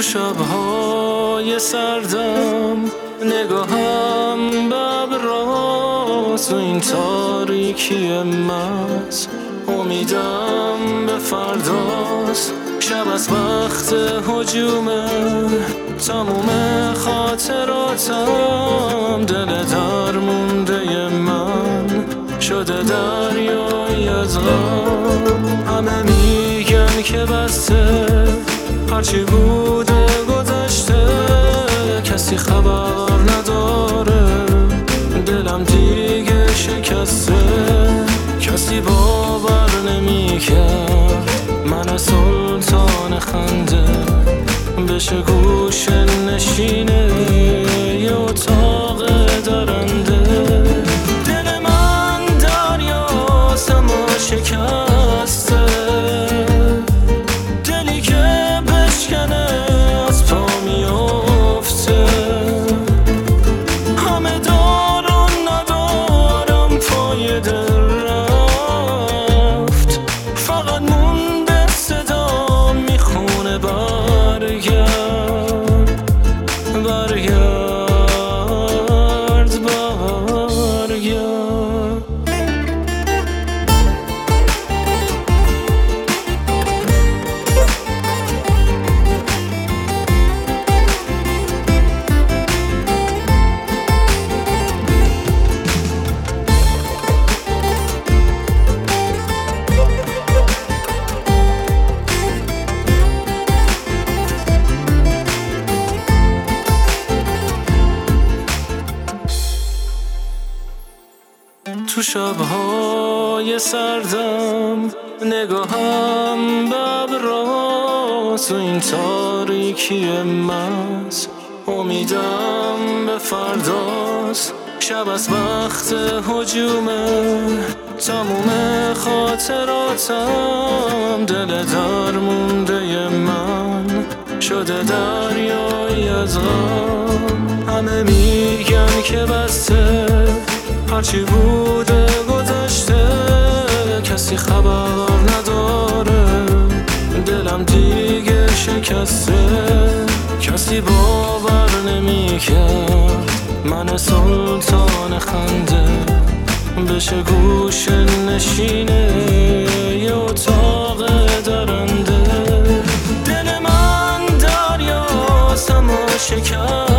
شب‌های سردم نگاهم به ابراست و این تاریکی مست امیدم به فرداست. شب از وقت هجومه تموم خاطراتم دل درمونده من شده دریایی از غم. همه میگن که بسته هرچی بوده گذشته کسی خبر نداره دلم دیگه شکسته. کسی باور نمی‌کرد من سلطان خنده بشه گوش نشینه یه اتاق درنده. دل من دریاست اما شکسته دلی که بشکنه از پا میفته. همه دارم ندارم پای دل رفت فقط مونده صدا میخونه برگرد برگرد برگرد. تو شب‌های سردم نگاهم به ابراست و این تاریکی مست امیدم به فرداست. شب از وقت هجومه تموم خاطراتم دل درمونده من شده دریایی از غم. همه میگن که بسته هرچی بوده گذشته کسی خبر نداره دلم دیگه شکسته. کسی باور نمی‌کرد من سلطان خنده بشه گوش نشینه یه اتاق درنده. دل من دریاست اما شکسته